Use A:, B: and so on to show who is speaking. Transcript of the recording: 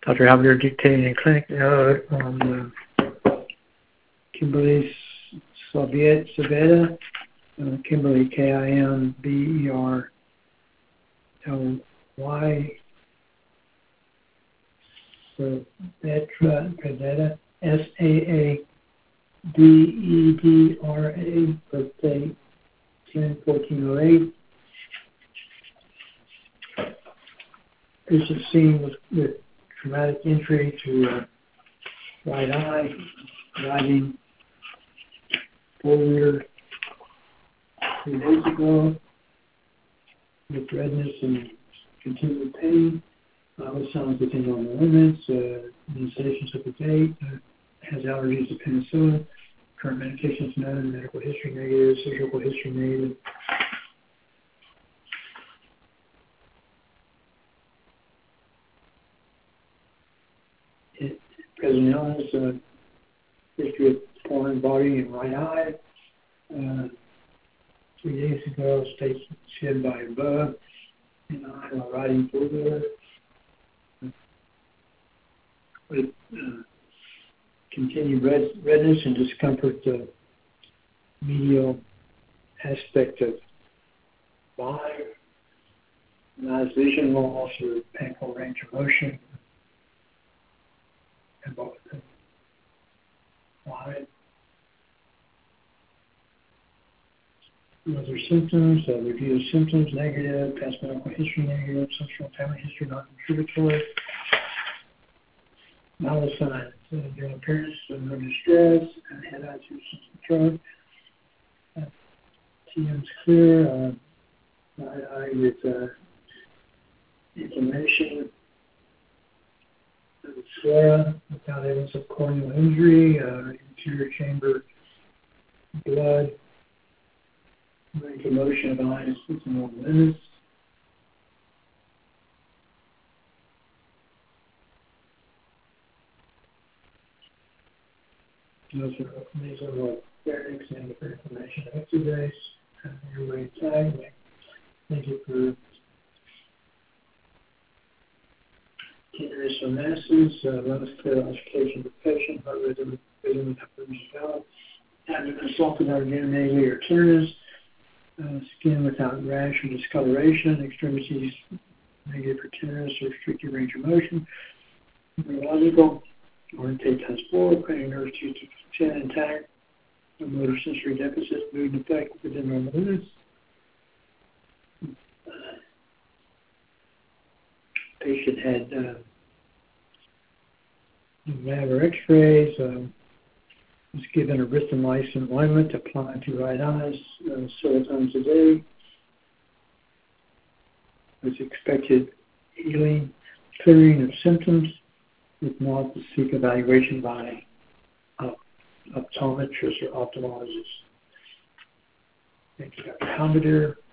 A: Dr. Halbert dictating a clinic note on Kimberly Saveda, Kimberly Kimberly, Saveda, Saadedra, birthday 10/14/08. Patient seen with traumatic injury to right eye, riding four-wheeler 3 days ago, with redness and continued pain. With signs within normal limits, immunizations up to date, has allergies to penicillin, current medications known, medical history negative, surgical history negative. Present illness, history of foreign body and right eye. 3 days ago, states shed by a bug in the eye while riding four-wheeler. With continued redness and discomfort, medial aspect of eye, nice vision loss or painful range of motion, and both eye. Other symptoms, review of symptoms, negative, past medical history negative, social family history not contributory. Vital signs, general appearance, no distress, head eye to control. TM's clear, eye with inflammation, sclera, without evidence of corneal injury, interior chamber blood, range of motion of eyes with normal limits. These are what pharynx and inflammation of exudates, airway tag. Thank you for tinnitus or masses, lungs clear ossification of the patient, heart rhythm with hypertension valve, abdomen assaulted or negative or tinnitus, skin without rash or discoloration, extremities negative for tinnitus or restricted range of motion, neurological, orientate times 4, cranial nerves 2 to 10 intact, no motor sensory deficit, mood defect within normal limits. Patient had lab or x-rays, was given erythromycin ointment applied to right eyes several times a day. Was expected healing, clearing of symptoms, with not to seek evaluation by optometrist or ophthalmologist. Thank you, Dr. Halbert.